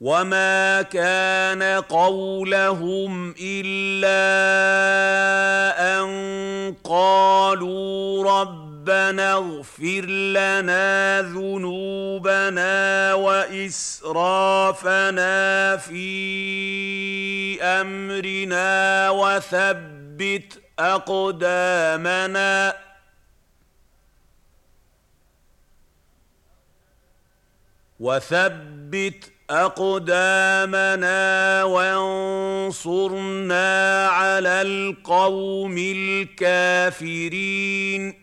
وما كان قولهم إلا أن قالوا ربنا اغفر لنا ذنوبنا وإسرافنا في أمرنا وثبت أقدامنا وانصرنا على القوم الكافرين.